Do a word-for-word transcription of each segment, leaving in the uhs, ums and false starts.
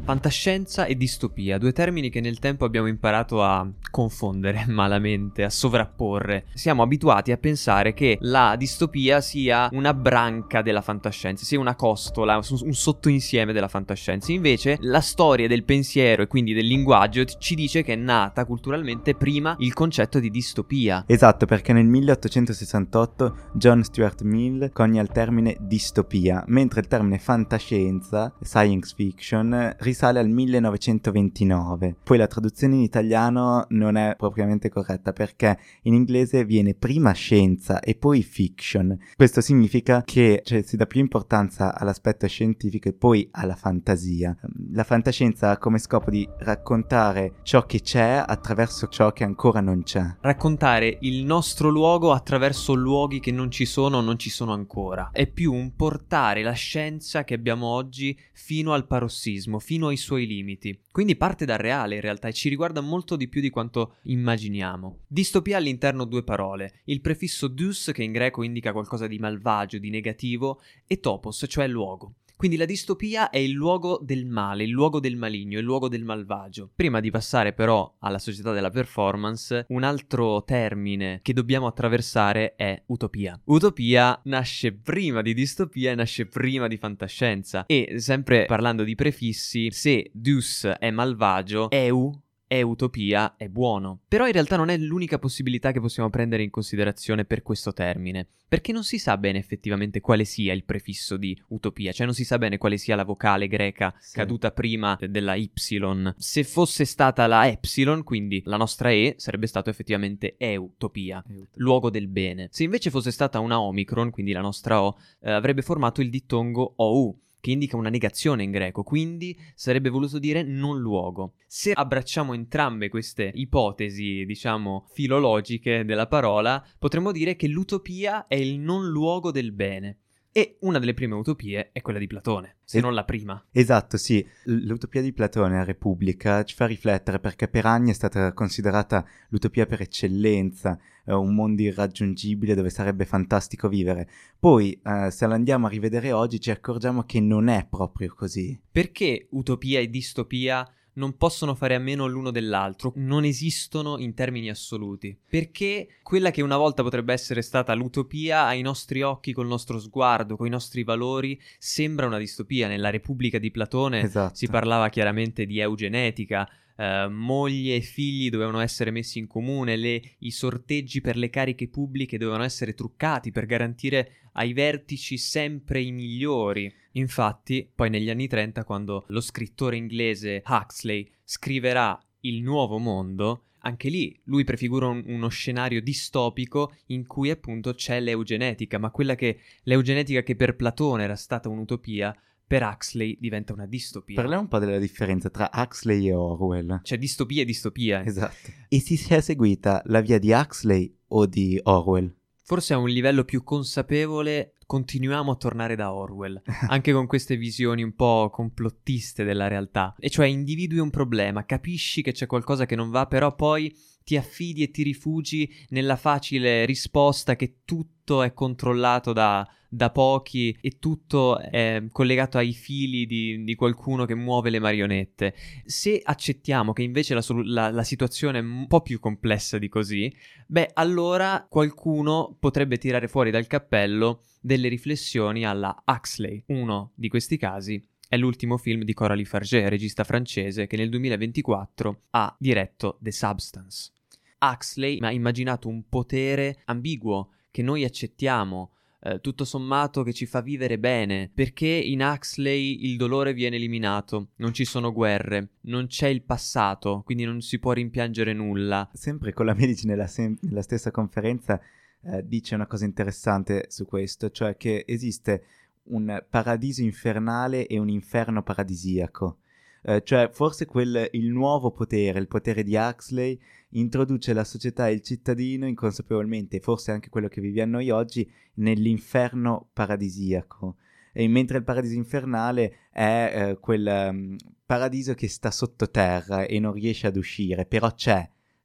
Fantascienza e distopia, due termini che nel tempo abbiamo imparato a confondere malamente, a sovrapporre. Siamo abituati a pensare che la distopia sia una branca della fantascienza, sia una costola, un sottoinsieme della fantascienza. Invece la storia del pensiero e quindi del linguaggio ci dice che è nata culturalmente prima il concetto di distopia. Esatto, perché nel milleottocentosessantotto John Stuart Mill conia il termine distopia, mentre il termine fantascienza, science fiction, risale al millenovecentoventinove. Poi la traduzione in italiano non è propriamente corretta perché in inglese viene prima scienza e poi fiction. Questo significa che cioè, si dà più importanza all'aspetto scientifico e poi alla fantasia. La fantascienza ha come scopo di raccontare ciò che c'è attraverso ciò che ancora non c'è. Raccontare il nostro luogo attraverso luoghi che non ci sono o non ci sono ancora. È più un portare la scienza che abbiamo oggi fino al parossismo, fino ai suoi limiti. Quindi parte dal reale in realtà e ci riguarda molto di più di quanto immaginiamo. Distopia ha all'interno due parole, il prefisso dys che in greco indica qualcosa di malvagio, di negativo, e topos, cioè luogo. Quindi la distopia è il luogo del male, il luogo del maligno, il luogo del malvagio. Prima di passare però alla società della performance, un altro termine che dobbiamo attraversare è utopia. Utopia nasce prima di distopia e nasce prima di fantascienza. E sempre parlando di prefissi, se dys è malvagio, eu è utopia, è buono. Però in realtà non è l'unica possibilità che possiamo prendere in considerazione per questo termine, perché non si sa bene effettivamente quale sia il prefisso di utopia, cioè non si sa bene quale sia la vocale greca sì. caduta prima della Y. Se fosse stata la epsilon, quindi la nostra E, sarebbe stato effettivamente eutopia, eutopia, luogo del bene. Se invece fosse stata una omicron, quindi la nostra O, eh, avrebbe formato il dittongo ou, che indica una negazione in greco, quindi sarebbe voluto dire non luogo. Se abbracciamo entrambe queste ipotesi, diciamo, filologiche della parola, potremmo dire che l'utopia è il non luogo del bene. E una delle prime utopie è quella di Platone, se es- non la prima. Esatto, sì. L'utopia di Platone, la Repubblica, ci fa riflettere perché per anni è stata considerata l'utopia per eccellenza, eh, un mondo irraggiungibile dove sarebbe fantastico vivere. Poi, eh, se la andiamo a rivedere oggi, ci accorgiamo che non è proprio così. Perché utopia e distopia non possono fare a meno l'uno dell'altro, non esistono in termini assoluti, perché quella che una volta potrebbe essere stata l'utopia ai nostri occhi, col nostro sguardo, coi nostri valori, sembra una distopia. Nella Repubblica di Platone esatto. si parlava chiaramente di eugenetica, Uh, moglie e figli dovevano essere messi in comune, le, i sorteggi per le cariche pubbliche dovevano essere truccati per garantire ai vertici sempre i migliori. Infatti, poi negli anni trenta, quando lo scrittore inglese Huxley scriverà Il Nuovo Mondo, anche lì lui prefigura un, uno scenario distopico in cui appunto c'è l'eugenetica, ma quella che l'eugenetica che per Platone era stata un'utopia, per Huxley diventa una distopia. Parliamo un po' della differenza tra Huxley e Orwell. C'è distopia e distopia. Esatto. E si è seguita la via di Huxley o di Orwell? Forse a un livello più consapevole continuiamo a tornare da Orwell, anche con queste visioni un po' complottiste della realtà. E cioè individui un problema, capisci che c'è qualcosa che non va, però poi ti affidi e ti rifugi nella facile risposta che tutto è controllato da, da pochi e tutto è collegato ai fili di, di qualcuno che muove le marionette. Se accettiamo che invece la, la, la situazione è un po' più complessa di così, beh, allora qualcuno potrebbe tirare fuori dal cappello delle riflessioni alla Huxley. Uno di questi casi è l'ultimo film di Coralie Farger, regista francese, che nel duemilaventiquattro ha diretto The Substance. Huxley ha immaginato un potere ambiguo che noi accettiamo, eh, tutto sommato che ci fa vivere bene, perché in Huxley il dolore viene eliminato, non ci sono guerre, non c'è il passato, quindi non si può rimpiangere nulla. Sempre con la Medici nella, sem- nella stessa conferenza eh, dice una cosa interessante su questo, cioè che esiste un paradiso infernale e un inferno paradisiaco. Uh, cioè forse quel, il nuovo potere, il potere di Huxley, introduce la società e il cittadino inconsapevolmente, forse anche quello che viviamo noi oggi, nell'inferno paradisiaco. E mentre il paradiso infernale è uh, quel um, paradiso che sta sottoterra e non riesce ad uscire, però c'è, ci,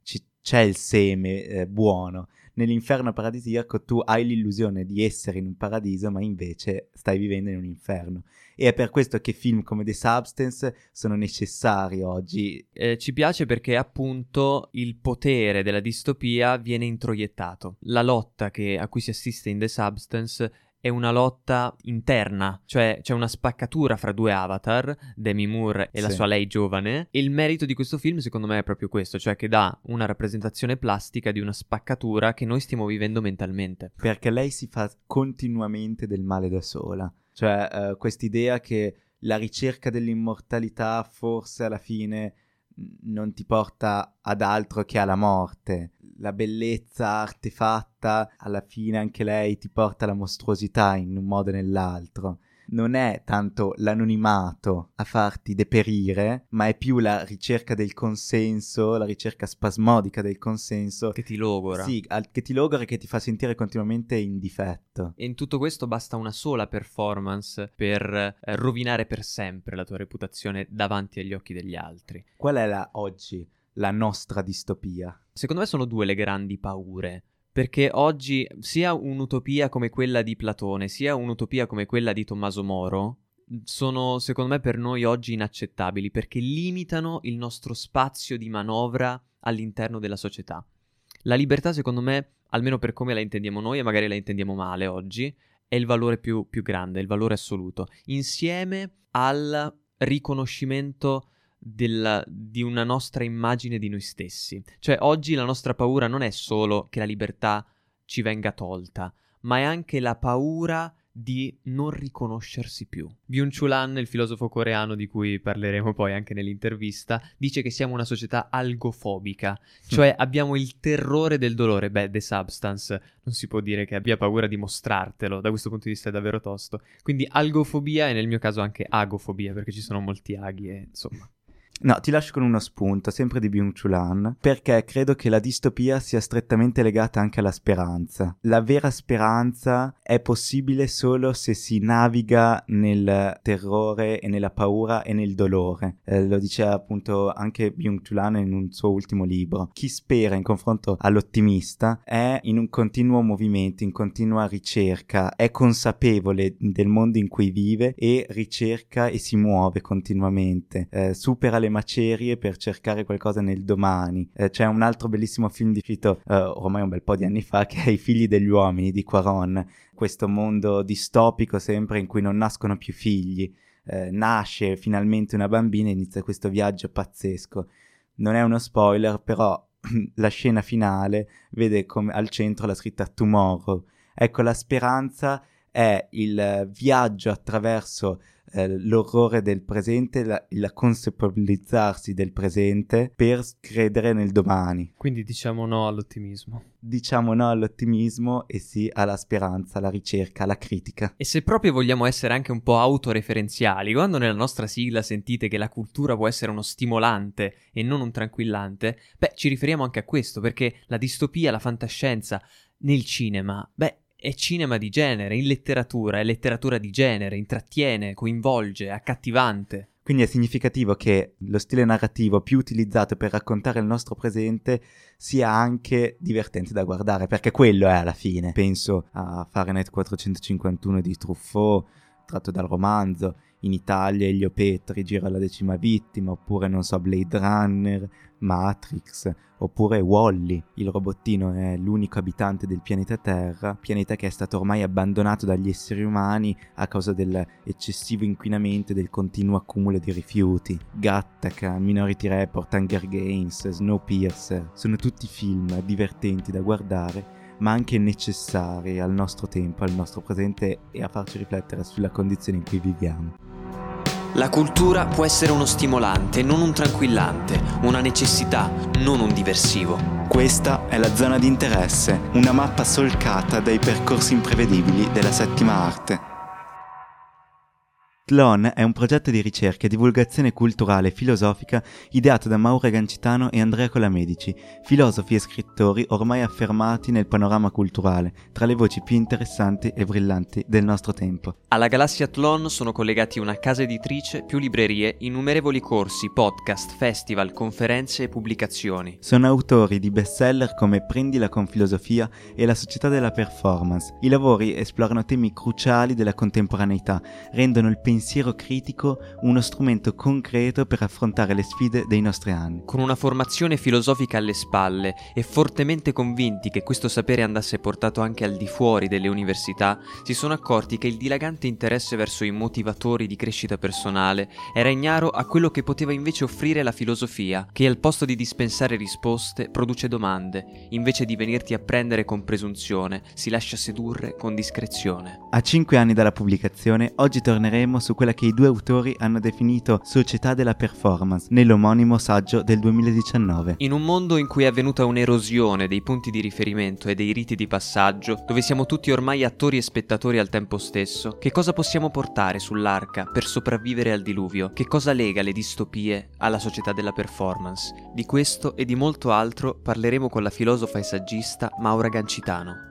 c'è il seme eh, buono. Nell'inferno paradisiaco tu hai l'illusione di essere in un paradiso, ma invece stai vivendo in un inferno. E è per questo che film come The Substance sono necessari oggi. Eh, ci piace perché appunto il potere della distopia viene introiettato. La lotta che, a cui si assiste in The Substance è una lotta interna, cioè c'è una spaccatura fra due avatar, Demi Moore e la Sì. sua lei giovane, e il merito di questo film secondo me è proprio questo, cioè che dà una rappresentazione plastica di una spaccatura che noi stiamo vivendo mentalmente. Perché lei si fa continuamente del male da sola. Cioè, eh, quest'idea che la ricerca dell'immortalità forse alla fine non ti porta ad altro che alla morte. La bellezza artefatta, alla fine anche lei ti porta alla mostruosità in un modo o nell'altro. Non è tanto l'anonimato a farti deperire, ma è più la ricerca del consenso, la ricerca spasmodica del consenso. Che ti logora. Sì, al- che ti logora e che ti fa sentire continuamente in difetto. E in tutto questo basta una sola performance per eh, rovinare per sempre la tua reputazione davanti agli occhi degli altri. Qual è la, oggi la nostra distopia? Secondo me sono due le grandi paure. Perché oggi sia un'utopia come quella di Platone, sia un'utopia come quella di Tommaso Moro, sono secondo me per noi oggi inaccettabili, perché limitano il nostro spazio di manovra all'interno della società. La libertà, secondo me, almeno per come la intendiamo noi, e magari la intendiamo male oggi, è il valore più, più grande, il valore assoluto, insieme al riconoscimento Del, di una nostra immagine di noi stessi. Cioè oggi la nostra paura non è solo che la libertà ci venga tolta, ma è anche la paura di non riconoscersi più. Byung-Chul Han, il filosofo coreano di cui parleremo poi anche nell'intervista, dice che siamo una società algofobica, cioè abbiamo il terrore del dolore. Beh, The Substance non si può dire che abbia paura di mostrartelo, da questo punto di vista è davvero tosto. Quindi algofobia e nel mio caso anche agofobia, perché ci sono molti aghi e insomma. No, ti lascio con uno spunto, sempre di Byung-Chul Han, perché credo che la distopia sia strettamente legata anche alla speranza. La vera speranza è possibile solo se si naviga nel terrore e nella paura e nel dolore. Eh, lo diceva appunto anche Byung-Chul Han in un suo ultimo libro. Chi spera in confronto all'ottimista è in un continuo movimento, in continua ricerca, è consapevole del mondo in cui vive e ricerca e si muove continuamente, eh, supera le macerie per cercare qualcosa nel domani. Eh, c'è un altro bellissimo film uscito eh, ormai un bel po' di anni fa, che è I figli degli uomini di Cuarón, questo mondo distopico sempre in cui non nascono più figli. Eh, nasce finalmente una bambina e inizia questo viaggio pazzesco. Non è uno spoiler, però la scena finale vede come al centro la scritta Tomorrow. Ecco, la speranza è il viaggio attraverso eh, l'orrore del presente, la, il consapevolezzarsi del presente per credere nel domani. Quindi diciamo no all'ottimismo. Diciamo no all'ottimismo e sì alla speranza, alla ricerca, alla critica. E se proprio vogliamo essere anche un po' autoreferenziali, quando nella nostra sigla sentite che la cultura può essere uno stimolante e non un tranquillante, beh, ci riferiamo anche a questo, perché la distopia, la fantascienza nel cinema, beh, è cinema di genere, in letteratura, è letteratura di genere, intrattiene, coinvolge, è accattivante. Quindi è significativo che lo stile narrativo più utilizzato per raccontare il nostro presente sia anche divertente da guardare, perché quello è alla fine. Penso a Fahrenheit quattrocentocinquantuno di Truffaut, tratto dal romanzo, in Italia Elio Petri gira La decima vittima, oppure non so Blade Runner, Matrix, oppure Wall-E, il robottino è l'unico abitante del pianeta Terra, pianeta che è stato ormai abbandonato dagli esseri umani a causa dell'eccessivo inquinamento e del continuo accumulo di rifiuti. Gattaca, Minority Report, Hunger Games, Snowpiercer, sono tutti film divertenti da guardare, ma anche necessari al nostro tempo, al nostro presente e a farci riflettere sulla condizione in cui viviamo. La cultura può essere uno stimolante, non un tranquillante, una necessità, non un diversivo. Questa è la zona di interesse, una mappa solcata dai percorsi imprevedibili della settima arte. Tlon è un progetto di ricerca e divulgazione culturale e filosofica ideato da Maura Gancitano e Andrea Colamedici, filosofi e scrittori ormai affermati nel panorama culturale, tra le voci più interessanti e brillanti del nostro tempo. Alla Galassia Tlon sono collegati una casa editrice, più librerie, innumerevoli corsi, podcast, festival, conferenze e pubblicazioni. Sono autori di bestseller come Prendila con filosofia e La società della performance. I lavori esplorano temi cruciali della contemporaneità, rendono il pensiero critico uno strumento concreto per affrontare le sfide dei nostri anni. Con una formazione filosofica alle spalle e fortemente convinti che questo sapere andasse portato anche al di fuori delle università, si sono accorti che il dilagante interesse verso i motivatori di crescita personale era ignaro a quello che poteva invece offrire la filosofia, che al posto di dispensare risposte produce domande, invece di venirti a prendere con presunzione, si lascia sedurre con discrezione. A cinque anni dalla pubblicazione, oggi torneremo su quella che i due autori hanno definito società della performance nell'omonimo saggio del duemiladiciannove. In un mondo in cui è avvenuta un'erosione dei punti di riferimento e dei riti di passaggio, dove siamo tutti ormai attori e spettatori al tempo stesso, che cosa possiamo portare sull'arca per sopravvivere al diluvio? Che cosa lega le distopie alla società della performance? Di questo e di molto altro parleremo con la filosofa e saggista Maura Gancitano.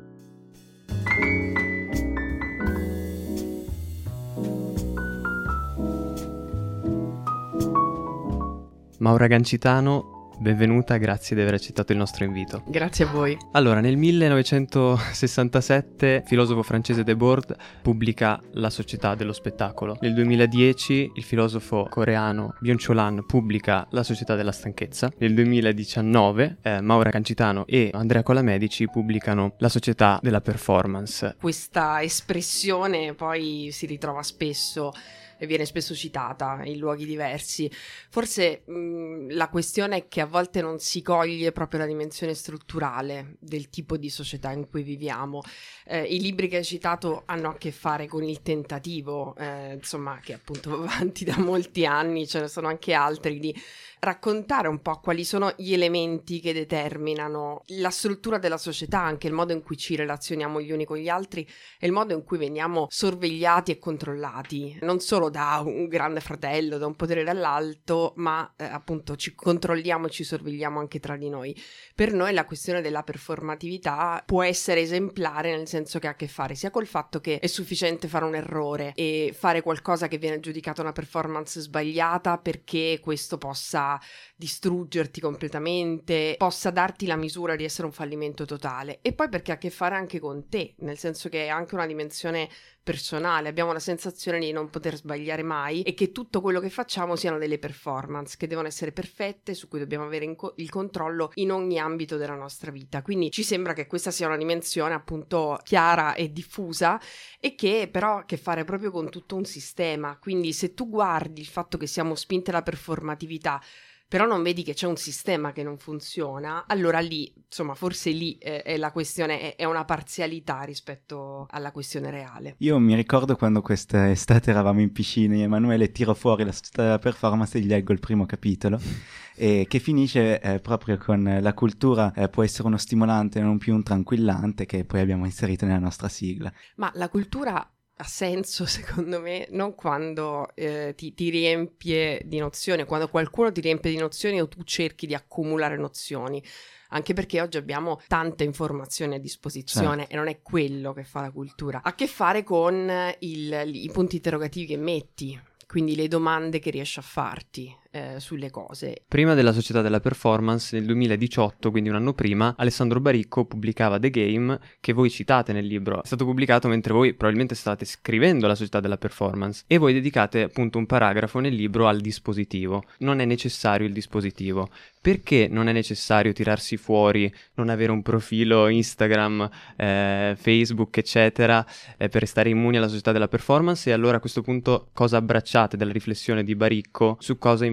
Maura Gancitano, benvenuta, grazie di aver accettato il nostro invito. Grazie a voi. Allora, nel millenovecentosessantasette, il filosofo francese Debord pubblica La società dello spettacolo. Nel duemiladieci, il filosofo coreano Byung-Chul Han pubblica La società della stanchezza. Nel duemiladiciannove, eh, Maura Gancitano e Andrea Colamedici pubblicano La società della performance. Questa espressione poi si ritrova spesso e viene spesso citata in luoghi diversi. Forse mh, la questione è che a volte non si coglie proprio la dimensione strutturale del tipo di società in cui viviamo. Eh, I libri che hai citato hanno a che fare con il tentativo, eh, insomma, che appunto va avanti da molti anni, ce ne sono anche altri, di raccontare un po' quali sono gli elementi che determinano la struttura della società, anche il modo in cui ci relazioniamo gli uni con gli altri e il modo in cui veniamo sorvegliati e controllati, non solo da un grande fratello, da un potere dall'alto, ma eh, appunto ci controlliamo e ci sorvegliamo anche tra di noi. Per noi la questione della performatività può essere esemplare, nel senso che ha a che fare sia col fatto che è sufficiente fare un errore e fare qualcosa che viene giudicata una performance sbagliata perché questo possa distruggerti completamente, possa darti la misura di essere un fallimento totale, e poi perché ha a che fare anche con te, nel senso che è anche una dimensione personale, abbiamo la sensazione di non poter sbagliare mai e che tutto quello che facciamo siano delle performance che devono essere perfette, su cui dobbiamo avere co- il controllo in ogni ambito della nostra vita. Quindi ci sembra che questa sia una dimensione appunto chiara e diffusa, e che però ha a che fare proprio con tutto un sistema. Quindi se tu guardi il fatto che siamo spinte alla performatività però non vedi che c'è un sistema che non funziona, allora lì, insomma, forse lì eh, è la questione, è, è una parzialità rispetto alla questione reale. Io mi ricordo quando questa estate eravamo in piscina e Emanuele tiro fuori La società della performance e gli leggo il primo capitolo, e che finisce eh, proprio con la cultura eh, può essere uno stimolante, non più un tranquillante, che poi abbiamo inserito nella nostra sigla. Ma la cultura ha senso, secondo me, non quando eh, ti, ti riempie di nozioni, quando qualcuno ti riempie di nozioni o tu cerchi di accumulare nozioni, anche perché oggi abbiamo tante informazioni a disposizione, certo. E non è quello che fa la cultura. Ha a che fare con il, i punti interrogativi che metti, quindi le domande che riesci a farti eh, sulle cose. Prima della società della performance, nel duemiladiciotto, quindi un anno prima, Alessandro Baricco pubblicava The Game, che voi citate nel libro. È stato pubblicato mentre voi probabilmente state scrivendo la società della performance, e voi dedicate appunto un paragrafo nel libro al dispositivo. Non è necessario il dispositivo. Perché non è necessario tirarsi fuori, non avere un profilo Instagram, eh, Facebook, eccetera, eh, per restare immuni alla società della performance? E allora a questo punto cosa abbracciate dalla riflessione di Baricco su cosa invece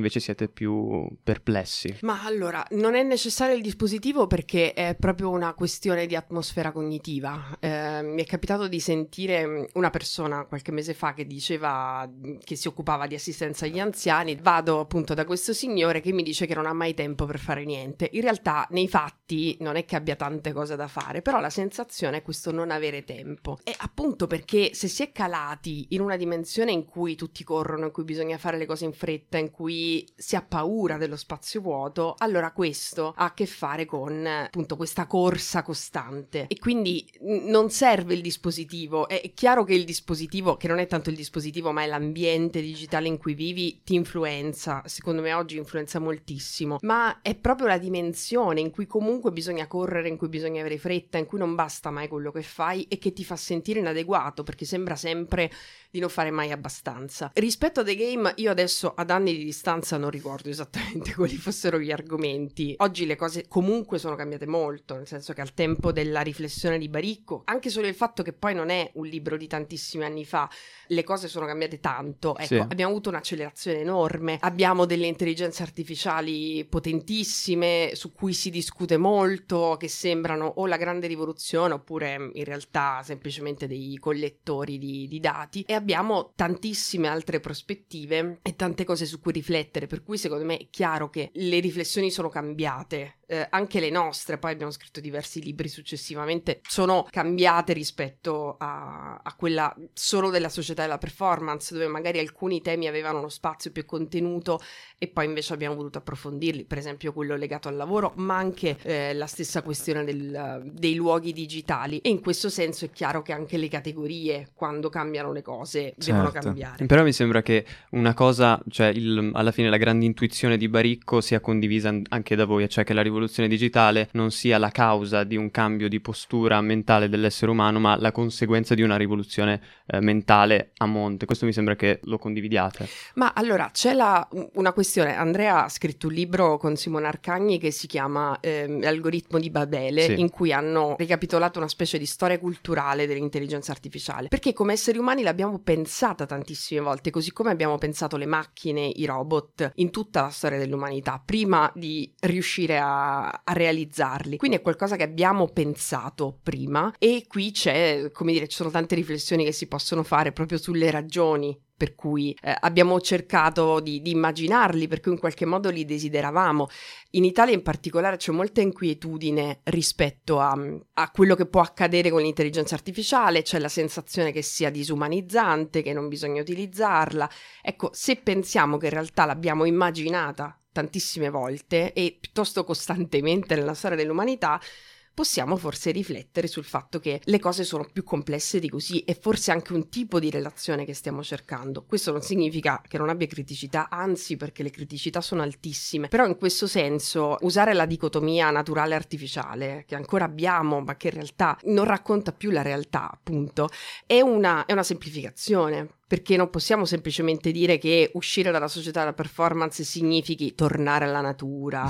invece siete più perplessi? Ma allora, non è necessario il dispositivo perché è proprio una questione di atmosfera cognitiva. Eh, mi è capitato di sentire una persona qualche mese fa che diceva che si occupava di assistenza agli anziani. Vado appunto da questo signore che mi dice che non ha mai tempo per fare niente. In realtà, nei fatti, non è che abbia tante cose da fare, però la sensazione è questo non avere tempo. E appunto perché se si è calati in una dimensione in cui tutti corrono, in cui bisogna fare le cose in fretta, in cui si ha paura dello spazio vuoto, allora questo ha a che fare con appunto questa corsa costante e quindi n- non serve il dispositivo. È chiaro che il dispositivo, che non è tanto il dispositivo ma è l'ambiente digitale in cui vivi, ti influenza, secondo me oggi influenza moltissimo, ma è proprio la dimensione in cui comunque bisogna correre, in cui bisogna avere fretta, in cui non basta mai quello che fai e che ti fa sentire inadeguato perché sembra sempre di non fare mai abbastanza. Rispetto a The Game, io adesso ad anni di distanza non ricordo esattamente quali fossero gli argomenti. Oggi le cose comunque sono cambiate molto, nel senso che al tempo della riflessione di Baricco, anche solo il fatto che poi non è un libro di tantissimi anni fa, le cose sono cambiate tanto. Ecco, sì. Abbiamo avuto un'accelerazione enorme, abbiamo delle intelligenze artificiali potentissime su cui si discute molto, che sembrano o la grande rivoluzione oppure in realtà semplicemente dei collettori di, di dati, e abbiamo tantissime altre prospettive e tante cose su cui riflettere, per cui secondo me è chiaro che le riflessioni sono cambiate, eh, anche le nostre, poi abbiamo scritto diversi libri successivamente, sono cambiate rispetto a, a quella solo della società della performance, dove magari alcuni temi avevano uno spazio più contenuto e poi invece abbiamo voluto approfondirli, per esempio quello legato al lavoro, ma anche eh, la stessa questione del, dei luoghi digitali, e in questo senso è chiaro che anche le categorie, quando cambiano le cose, certo. devono cambiare. Però mi sembra che una cosa, cioè il, alla fine la grande intuizione di Baricco sia condivisa anche da voi, cioè che la rivoluzione digitale non sia la causa di un cambio di postura mentale dell'essere umano, ma la conseguenza di una rivoluzione eh, mentale a monte. Questo mi sembra che lo condividiate. Ma allora c'è la, una questione. Andrea ha scritto un libro con Simone Arcagni che si chiama ehm, L'algoritmo di Babele, sì. in cui hanno ricapitolato una specie di storia culturale dell'intelligenza artificiale, perché come esseri umani l'abbiamo pensata tantissime volte, così come abbiamo pensato le macchine, i robot, in tutta la storia dell'umanità, prima di riuscire a, a realizzarli. Quindi è qualcosa che abbiamo pensato prima, e qui c'è, come dire, ci sono tante riflessioni che si possono fare proprio sulle ragioni per cui eh, abbiamo cercato di, di immaginarli, per cui in qualche modo li desideravamo. In Italia in particolare c'è molta inquietudine rispetto a, a quello che può accadere con l'intelligenza artificiale, c'è la sensazione che sia disumanizzante, che non bisogna utilizzarla. Ecco, se pensiamo che in realtà l'abbiamo immaginata tantissime volte e piuttosto costantemente nella storia dell'umanità, possiamo forse riflettere sul fatto che le cose sono più complesse di così, e forse anche un tipo di relazione che stiamo cercando. Questo non significa che non abbia criticità, anzi, perché le criticità sono altissime, però in questo senso usare la dicotomia naturale-artificiale che ancora abbiamo, ma che in realtà non racconta più la realtà, appunto, è una, è una semplificazione. Perché non possiamo semplicemente dire che uscire dalla società della performance significhi tornare alla natura.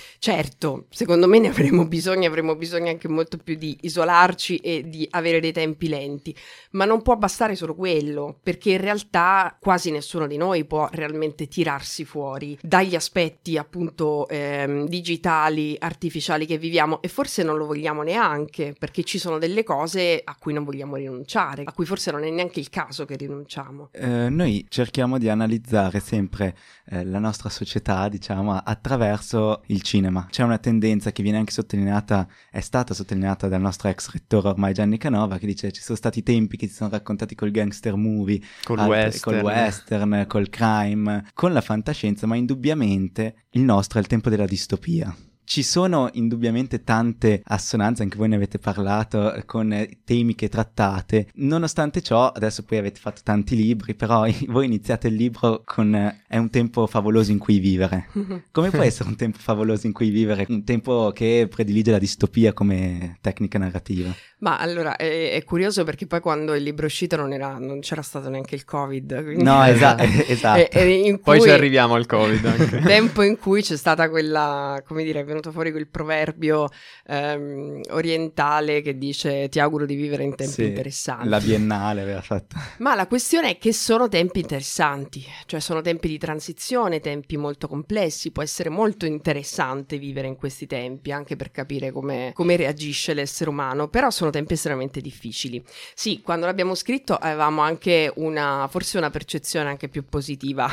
Certo, secondo me ne avremo bisogno, avremo bisogno anche molto più di isolarci e di avere dei tempi lenti, ma non può bastare solo quello, perché in realtà quasi nessuno di noi può realmente tirarsi fuori dagli aspetti appunto ehm, digitali, artificiali che viviamo, e forse non lo vogliamo neanche, perché ci sono delle cose a cui non vogliamo rinunciare, a cui forse non è neanche il caso che rinunciamo. Eh, noi cerchiamo di analizzare sempre eh, la nostra società, diciamo, attraverso il cinema. C'è una tendenza che viene anche sottolineata, è stata sottolineata dal nostro ex rettore ormai Gianni Canova, che dice ci sono stati tempi che si sono raccontati col gangster movie, col altri, western. col western, col crime, con la fantascienza, ma indubbiamente il nostro è il tempo della distopia. Ci sono indubbiamente tante assonanze, anche voi ne avete parlato, con temi che trattate. Nonostante ciò, adesso poi avete fatto tanti libri, però voi iniziate il libro con È un tempo favoloso in cui vivere. Come può essere un tempo favoloso in cui vivere? Un tempo che predilige la distopia come tecnica narrativa? Ma allora, è, è curioso perché poi quando il libro è uscito non, era, non c'era stato neanche il Covid. Quindi... No, esa- esatto. E, e in Poi cui... ci arriviamo al Covid anche. Tempo in cui c'è stata quella, come dire, è venuta venuto fuori quel proverbio ehm, orientale che dice ti auguro di vivere in tempi sì, interessanti. La Biennale aveva fatto. Ma la questione è che sono tempi interessanti, cioè sono tempi di transizione, tempi molto complessi, può essere molto interessante vivere in questi tempi, anche per capire come, come reagisce l'essere umano, però sono tempi estremamente difficili. Sì, quando l'abbiamo scritto avevamo anche una, forse una percezione anche più positiva,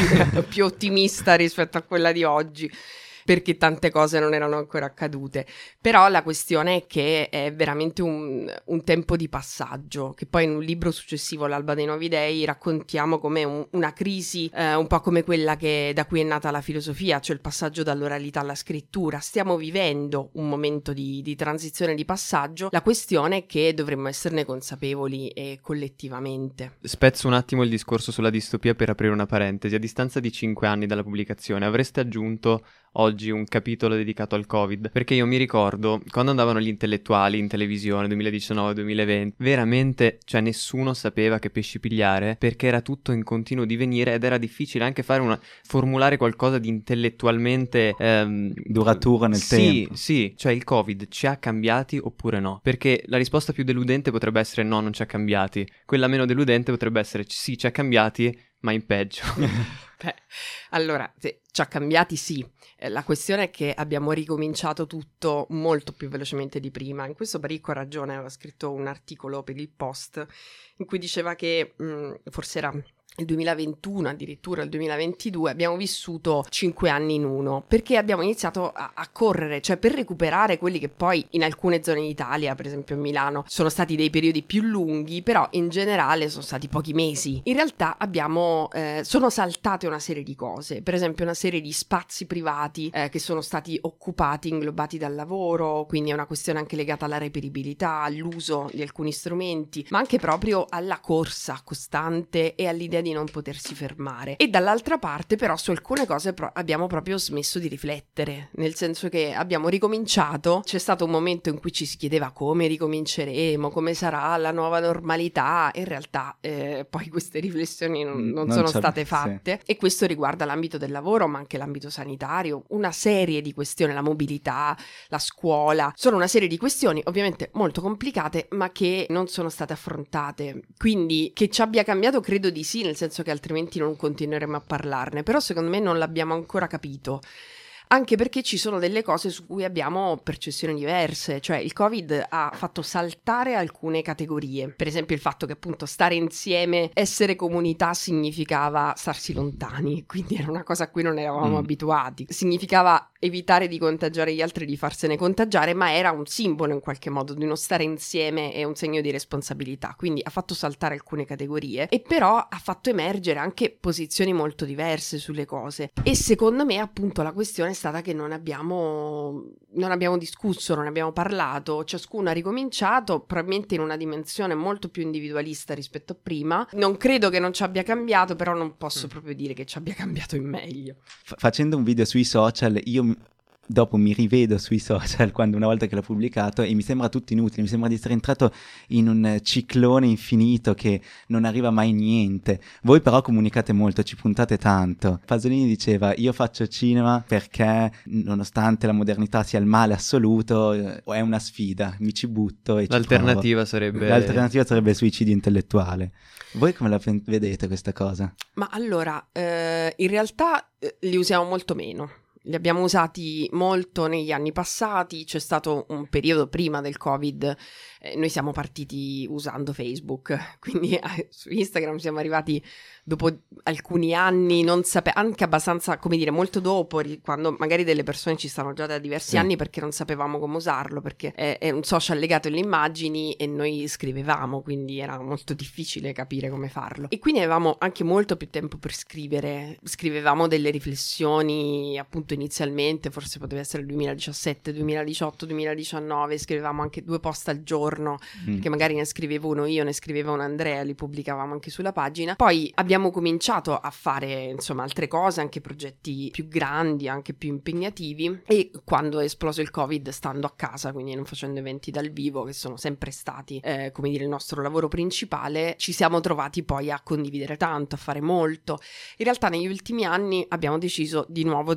più ottimista rispetto a quella di oggi, perché tante cose non erano ancora accadute. Però la questione è che è veramente un, un tempo di passaggio, che poi in un libro successivo, L'alba dei nuovi dei, raccontiamo come un, una crisi eh, un po' come quella che, da cui è nata la filosofia, cioè il passaggio dall'oralità alla scrittura. Stiamo vivendo un momento di, di transizione, di passaggio. La questione è che dovremmo esserne consapevoli e collettivamente. Spezzo un attimo il discorso sulla distopia per aprire una parentesi. A distanza di cinque anni dalla pubblicazione avreste aggiunto oggi un capitolo dedicato al Covid? Perché io mi ricordo quando andavano gli intellettuali in televisione duemiladiciannove duemilaventi, veramente, cioè nessuno sapeva che pesci pigliare, perché era tutto in continuo divenire ed era difficile anche fare una formulare qualcosa di intellettualmente ehm, duraturo nel sì, tempo. Sì, cioè il Covid ci ha cambiati oppure no? Perché la risposta più deludente potrebbe essere no, non ci ha cambiati. Quella meno deludente potrebbe essere sì, ci ha cambiati, ma in peggio. Beh, allora, se ci ha cambiati sì, eh, la questione è che abbiamo ricominciato tutto molto più velocemente di prima. In questo Baricco ha ragione, aveva scritto un articolo per il Post in cui diceva che mh, forse era il duemilaventuno, addirittura il duemilaventidue, abbiamo vissuto cinque anni in uno, perché abbiamo iniziato a, a correre, cioè per recuperare quelli che poi in alcune zone d'Italia, per esempio a Milano, sono stati dei periodi più lunghi, però in generale sono stati pochi mesi. In realtà abbiamo, eh, sono saltate una serie di cose, per esempio una serie di spazi privati eh, che sono stati occupati, inglobati dal lavoro, quindi è una questione anche legata alla reperibilità, all'uso di alcuni strumenti, ma anche proprio alla corsa costante e all'idea di non potersi fermare. E dall'altra parte però su alcune cose pro- abbiamo proprio smesso di riflettere, nel senso che abbiamo ricominciato, c'è stato un momento in cui ci si chiedeva come ricominceremo, come sarà la nuova normalità, in realtà eh, poi queste riflessioni non, non, non sono state fatte, sì. E questo riguarda l'ambito del lavoro ma anche l'ambito sanitario, una serie di questioni, la mobilità, la scuola, sono una serie di questioni ovviamente molto complicate ma che non sono state affrontate, quindi che ci abbia cambiato credo di sì, nel senso che altrimenti non continueremo a parlarne, però secondo me non l'abbiamo ancora capito, anche perché ci sono delle cose su cui abbiamo percezioni diverse, cioè il Covid ha fatto saltare alcune categorie, per esempio il fatto che appunto stare insieme, essere comunità significava starsi lontani, quindi era una cosa a cui non eravamo mm. abituati, significava evitare di contagiare gli altri, di farsene contagiare, ma era un simbolo in qualche modo di uno stare insieme e un segno di responsabilità, quindi ha fatto saltare alcune categorie e però ha fatto emergere anche posizioni molto diverse sulle cose e secondo me appunto la questione è stata che non abbiamo non abbiamo discusso, non abbiamo parlato, ciascuno ha ricominciato probabilmente in una dimensione molto più individualista rispetto a prima. Non credo che non ci abbia cambiato, però non posso mm. proprio dire che ci abbia cambiato in meglio. F- facendo un video sui social io dopo mi rivedo sui social quando una volta che l'ho pubblicato e mi sembra tutto inutile, mi sembra di essere entrato in un ciclone infinito che non arriva mai niente. Voi però comunicate molto, ci puntate tanto. Pasolini diceva io faccio cinema perché nonostante la modernità sia il male assoluto è una sfida, mi ci butto e ci l'alternativa provo. sarebbe l'alternativa sarebbe il suicidio intellettuale. Voi come la vedete questa cosa? Ma allora eh, in realtà eh, li usiamo molto meno. Li abbiamo usati molto negli anni passati, c'è stato un periodo prima del Covid, eh, noi siamo partiti usando Facebook, quindi eh, su Instagram siamo arrivati dopo alcuni anni, non sape- anche abbastanza, come dire, molto dopo, quando magari delle persone ci stanno già da diversi sì. anni perché non sapevamo come usarlo, perché è, è un social legato alle immagini e noi scrivevamo, quindi era molto difficile capire come farlo. E quindi avevamo anche molto più tempo per scrivere, scrivevamo delle riflessioni appunto inizialmente, forse poteva essere il duemiladiciassette, duemiladiciotto, duemiladiciannove, scrivevamo anche due post al giorno, mm. perché magari ne scrivevo uno io, ne scriveva un Andrea, li pubblicavamo anche sulla pagina. Poi abbiamo cominciato a fare insomma altre cose, anche progetti più grandi, anche più impegnativi, e quando è esploso il Covid, stando a casa, quindi non facendo eventi dal vivo, che sono sempre stati eh, come dire il nostro lavoro principale, ci siamo trovati poi a condividere tanto, a fare molto. In realtà negli ultimi anni abbiamo deciso di nuovo di dare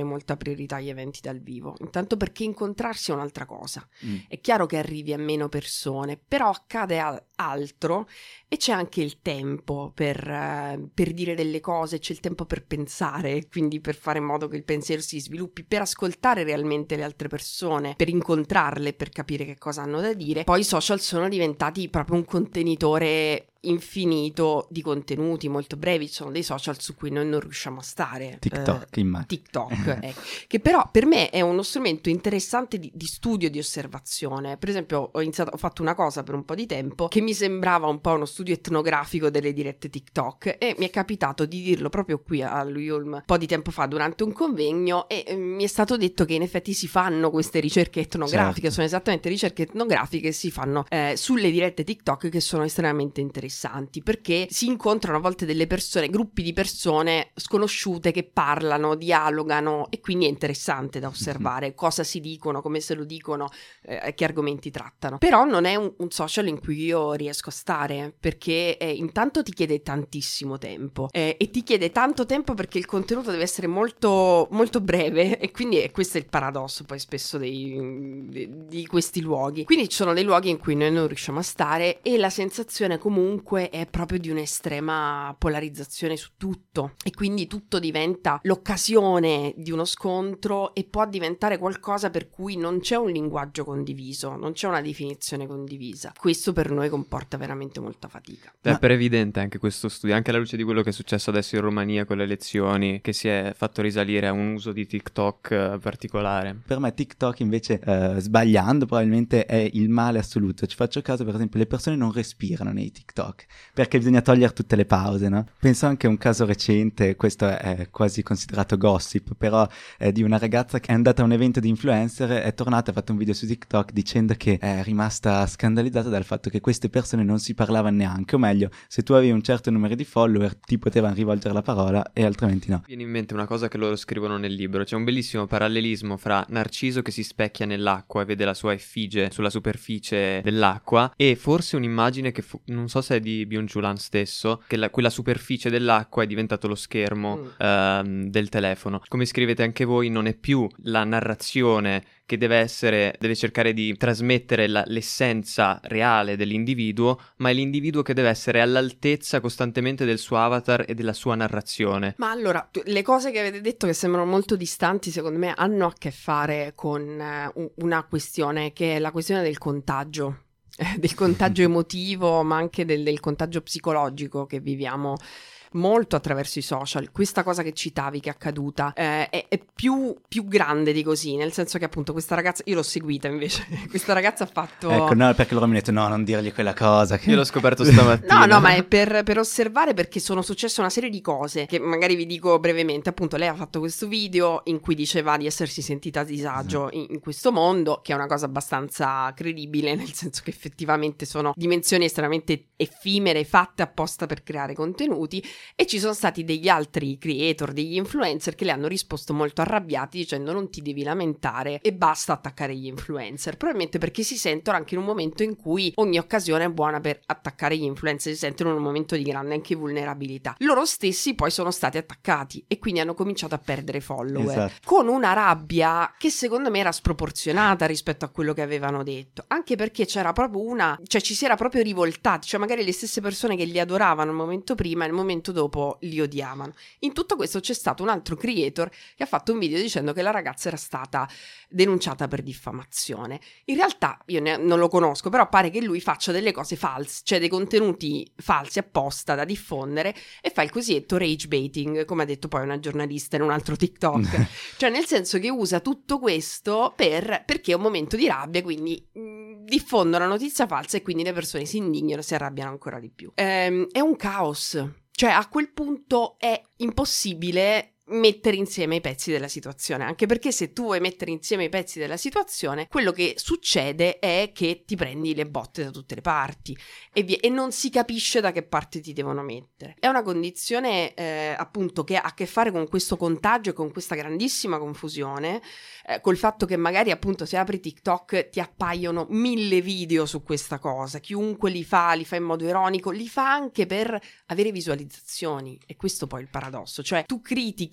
molta priorità agli eventi dal vivo, intanto perché incontrarsi è un'altra cosa, Mm. è chiaro che arrivi a meno persone, però accade al- altro e c'è anche il tempo per, eh, per dire delle cose, c'è il tempo per pensare, quindi per fare in modo che il pensiero si sviluppi, per ascoltare realmente le altre persone, per incontrarle, per capire che cosa hanno da dire. Poi i social sono diventati proprio un contenitore infinito di contenuti molto brevi, ci sono dei social su cui noi non riusciamo a stare. TikTok, eh, immagino. TikTok, eh, che però per me è uno strumento interessante di, di studio, di osservazione. Per esempio ho iniziato, ho fatto una cosa per un po' di tempo che mi sembrava un po' uno studio etnografico delle dirette TikTok e mi è capitato di dirlo proprio qui allo Yulm un po' di tempo fa durante un convegno e eh, mi è stato detto che in effetti si fanno queste ricerche etnografiche, Certo. sono esattamente ricerche etnografiche che si fanno eh, sulle dirette TikTok, che sono estremamente interessanti perché si incontrano a volte delle persone, gruppi di persone sconosciute che parlano, dialogano e quindi è interessante da osservare mm-hmm. cosa si dicono, come se lo dicono, eh, che argomenti trattano. Però non è un, un social in cui io riesco a stare perché eh, intanto ti chiede tantissimo tempo eh, e ti chiede tanto tempo perché il contenuto deve essere molto, molto breve e quindi eh, questo è il paradosso poi spesso dei, di, di questi luoghi. Quindi ci sono dei luoghi in cui noi non riusciamo a stare e la sensazione comunque è proprio di un'estrema polarizzazione su tutto e quindi tutto diventa l'occasione di uno scontro e può diventare qualcosa per cui non c'è un linguaggio condiviso, non c'è una definizione condivisa. Questo per noi comporta veramente molta fatica. È per evidente anche questo studio, anche alla luce di quello che è successo adesso in Romania con le elezioni, che si è fatto risalire a un uso di TikTok eh, particolare. Per me TikTok invece, eh, sbagliando probabilmente, è il male assoluto. Ci faccio caso, per esempio, le persone non respirano nei TikTok perché bisogna togliere tutte le pause, no? Penso anche a un caso recente, questo è quasi considerato gossip, però è di una ragazza che è andata a un evento di influencer, è tornata e ha fatto un video su TikTok dicendo che è rimasta scandalizzata dal fatto che queste persone non si parlavano neanche, o meglio, se tu avevi un certo numero di follower ti potevano rivolgere la parola e altrimenti no. Viene in mente una cosa che loro scrivono nel libro, c'è un bellissimo parallelismo fra Narciso che si specchia nell'acqua e vede la sua effigie sulla superficie dell'acqua e forse un'immagine che fu- non so se è di Byung-Chul Han stesso, che la, quella superficie dell'acqua è diventato lo schermo mm. ehm, del telefono. Come scrivete anche voi, non è più la narrazione che deve essere, deve cercare di trasmettere la, l'essenza reale dell'individuo, ma è l'individuo che deve essere all'altezza costantemente del suo avatar e della sua narrazione. Ma allora, le cose che avete detto che sembrano molto distanti, secondo me, hanno a che fare con uh, una questione, che è la questione del contagio. del contagio emotivo, ma anche del, del contagio psicologico che viviamo molto attraverso i social. Questa cosa che citavi che è accaduta eh, è, è più, più grande di così, nel senso che appunto questa ragazza, io l'ho seguita invece, questa ragazza ha fatto... Ecco, no, perché loro mi hanno detto no, non dirgli quella cosa che... Io l'ho scoperto stamattina. No, no, ma è per, per osservare, perché sono successe una serie di cose che magari vi dico brevemente. Appunto lei ha fatto questo video in cui diceva di essersi sentita a disagio in, in questo mondo, che è una cosa abbastanza credibile, nel senso che effettivamente sono dimensioni estremamente effimere, fatte apposta per creare contenuti. E ci sono stati degli altri creator, degli influencer che le hanno risposto molto arrabbiati dicendo non ti devi lamentare e basta attaccare gli influencer, probabilmente perché si sentono anche in un momento in cui ogni occasione è buona per attaccare gli influencer, si sentono in un momento di grande anche vulnerabilità. Loro stessi poi sono stati attaccati e quindi hanno cominciato a perdere follower, esatto. Con una rabbia che secondo me era sproporzionata rispetto a quello che avevano detto, anche perché c'era proprio una, cioè ci si era proprio rivoltati, cioè magari le stesse persone che li adoravano il momento prima e il momento dopo li odiavano. In tutto questo c'è stato un altro creator che ha fatto un video dicendo che la ragazza era stata denunciata per diffamazione. In realtà io ne, non lo conosco, però pare che lui faccia delle cose false, cioè dei contenuti falsi apposta da diffondere, e fa il cosiddetto rage baiting, come ha detto poi una giornalista in un altro TikTok. Cioè nel senso che usa tutto questo per, perché è un momento di rabbia, quindi mh, diffonde una notizia falsa e quindi le persone si indignano, si arrabbiano ancora di più. Ehm, è un caos. Cioè a quel punto è impossibile mettere insieme i pezzi della situazione, anche perché se tu vuoi mettere insieme i pezzi della situazione, quello che succede è che ti prendi le botte da tutte le parti e, via, e non si capisce da che parte ti devono mettere. È una condizione eh, appunto che ha a che fare con questo contagio e con questa grandissima confusione, eh, col fatto che magari appunto se apri TikTok ti appaiono mille video su questa cosa, chiunque li fa, li fa in modo ironico, li fa anche per avere visualizzazioni, e questo poi è il paradosso, cioè tu critichi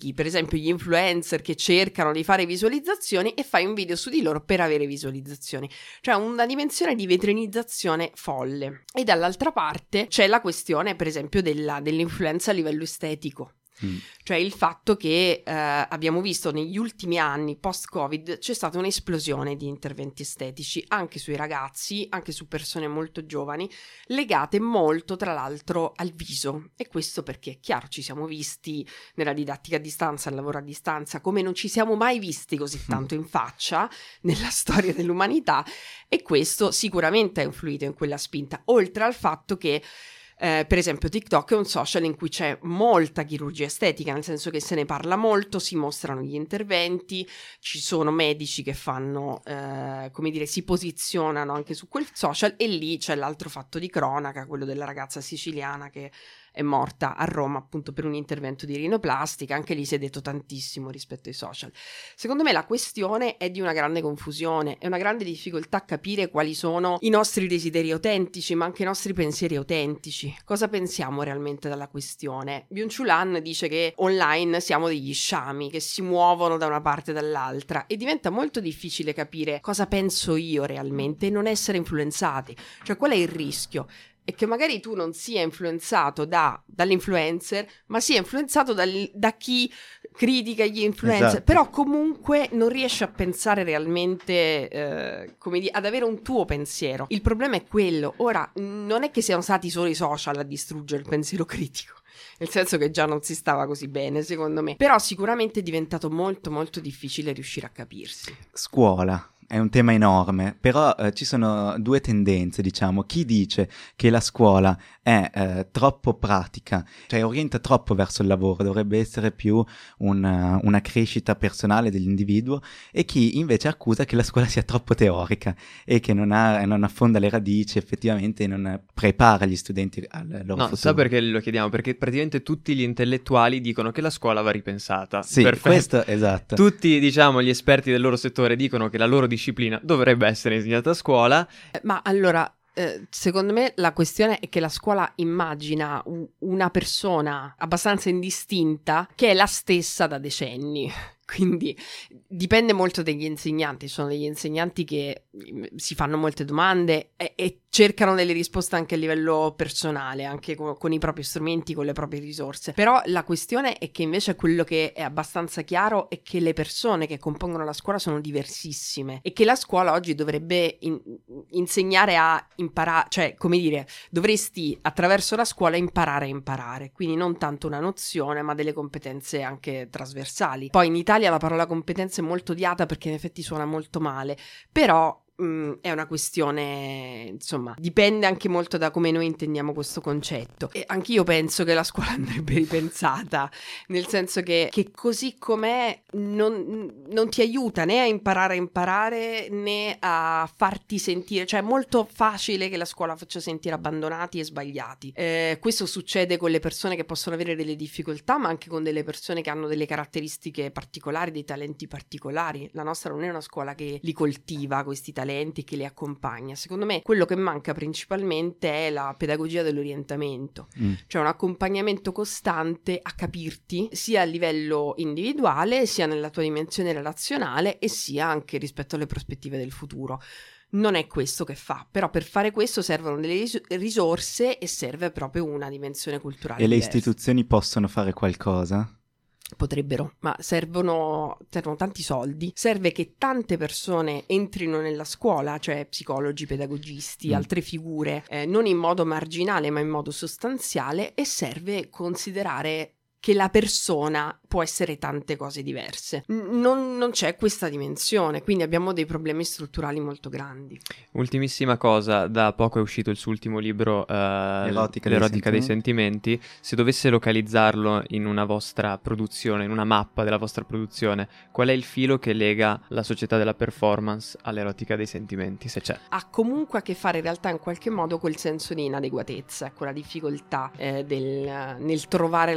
critichi per esempio gli influencer che cercano di fare visualizzazioni e fai un video su di loro per avere visualizzazioni, cioè una dimensione di vetrinizzazione folle. E dall'altra parte c'è la questione per esempio della, dell'influenza a livello estetico. Mm. Cioè il fatto che eh, abbiamo visto negli ultimi anni post-Covid c'è stata un'esplosione di interventi estetici anche sui ragazzi, anche su persone molto giovani, legate molto tra l'altro al viso. E questo perché, chiaro, ci siamo visti nella didattica a distanza, al lavoro a distanza, come non ci siamo mai visti così tanto in faccia nella storia dell'umanità, e questo sicuramente ha influito in quella spinta, oltre al fatto che Eh, per esempio TikTok è un social in cui c'è molta chirurgia estetica, nel senso che se ne parla molto, si mostrano gli interventi, ci sono medici che fanno, eh, come dire, si posizionano anche su quel social, e lì c'è l'altro fatto di cronaca, quello della ragazza siciliana che è morta a Roma appunto per un intervento di rinoplastica. Anche lì si è detto tantissimo rispetto ai social. Secondo me la questione è di una grande confusione, è una grande difficoltà a capire quali sono i nostri desideri autentici, ma anche i nostri pensieri autentici. Cosa pensiamo realmente dalla questione? Byung-Chul Han dice che online siamo degli sciami che si muovono da una parte e dall'altra, e diventa molto difficile capire cosa penso io realmente e non essere influenzati. Cioè, qual è il rischio? E che magari tu non sia influenzato da, dall'influencer, ma sia influenzato dal, da chi critica gli influencer, esatto. Però comunque non riesci a pensare realmente, eh, come dire, ad avere un tuo pensiero. Il problema è quello. Ora, non è che siano stati solo i social a distruggere il pensiero critico, nel senso che già non si stava così bene, secondo me, però sicuramente è diventato molto molto difficile riuscire a capirsi. Scuola. È un tema enorme, però eh, ci sono due tendenze, diciamo. Chi dice che la scuola è eh, troppo pratica, cioè orienta troppo verso il lavoro, dovrebbe essere più una, una crescita personale dell'individuo, e chi invece accusa che la scuola sia troppo teorica e che non, ha, non affonda le radici effettivamente, e non prepara gli studenti al loro no, futuro. Sa perché lo chiediamo? Perché praticamente tutti gli intellettuali dicono che la scuola va ripensata. Sì, perfetto. Questo, esatto. Tutti, diciamo, gli esperti del loro settore dicono che la loro disciplina dovrebbe essere insegnata a scuola. Eh, ma allora, eh, secondo me la questione è che la scuola immagina u- una persona abbastanza indistinta che è la stessa da decenni. Quindi dipende molto dagli insegnanti. Ci sono degli insegnanti che si fanno molte domande e, e cercano delle risposte anche a livello personale, anche con, con i propri strumenti, con le proprie risorse. Però la questione è che invece quello che è abbastanza chiaro è che le persone che compongono la scuola sono diversissime, e che la scuola oggi dovrebbe in, insegnare a imparare, cioè come dire, dovresti attraverso la scuola imparare a imparare, quindi non tanto una nozione ma delle competenze anche trasversali. Poi in Italia la parola competenza è molto odiata perché in effetti suona molto male, però mh, è una questione, insomma, dipende anche molto da come noi intendiamo questo concetto. E anch'io penso che la scuola andrebbe ripensata, nel senso che, che così com'è non, non ti aiuta né a imparare a imparare né a farti sentire, cioè è molto facile che la scuola faccia sentire abbandonati e sbagliati. Eh, questo succede con le persone che possono avere delle difficoltà, ma anche con delle persone che hanno delle caratteristiche particolari, dei talenti particolari. La nostra non è una scuola che li coltiva questi talenti, che li accompagna. Secondo me quello che manca principalmente è la pedagogia dell'orientamento, mm. cioè un accompagnamento costante a capirti sia a livello individuale, sia nella tua dimensione relazionale, e sia anche rispetto alle prospettive del futuro. Non è questo che fa, però per fare questo servono delle ris- risorse e serve proprio una dimensione culturale E le diversa. istituzioni possono fare qualcosa? Potrebbero, ma servono, servono tanti soldi. Serve che tante persone entrino nella scuola, cioè psicologi, pedagogisti, mm. altre figure, eh, non in modo marginale ma in modo sostanziale, e serve considerare che la persona può essere tante cose diverse. Non, non c'è questa dimensione, quindi abbiamo dei problemi strutturali molto grandi. Ultimissima cosa, da poco è uscito il suo ultimo libro, uh, L'erotica, L'erotica dei, dei sentimenti. sentimenti. Se dovesse localizzarlo in una vostra produzione, in una mappa della vostra produzione, qual è il filo che lega la società della performance all'erotica dei sentimenti, se c'è? Ha comunque a che fare in realtà in qualche modo col senso di inadeguatezza, con la difficoltà eh, del, nel trovare la propria strada,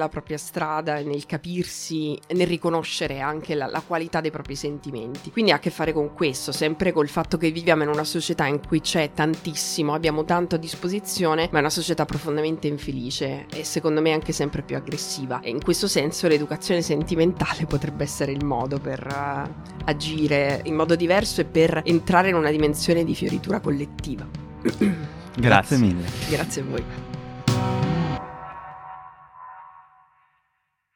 strada, nel capirsi, nel riconoscere anche la, la qualità dei propri sentimenti. Quindi ha a che fare con questo, sempre col fatto che viviamo in una società in cui c'è tantissimo, abbiamo tanto a disposizione, ma è una società profondamente infelice e secondo me anche sempre più aggressiva. E in questo senso l'educazione sentimentale potrebbe essere il modo per uh, agire in modo diverso e per entrare in una dimensione di fioritura collettiva. Grazie mille. Grazie a voi.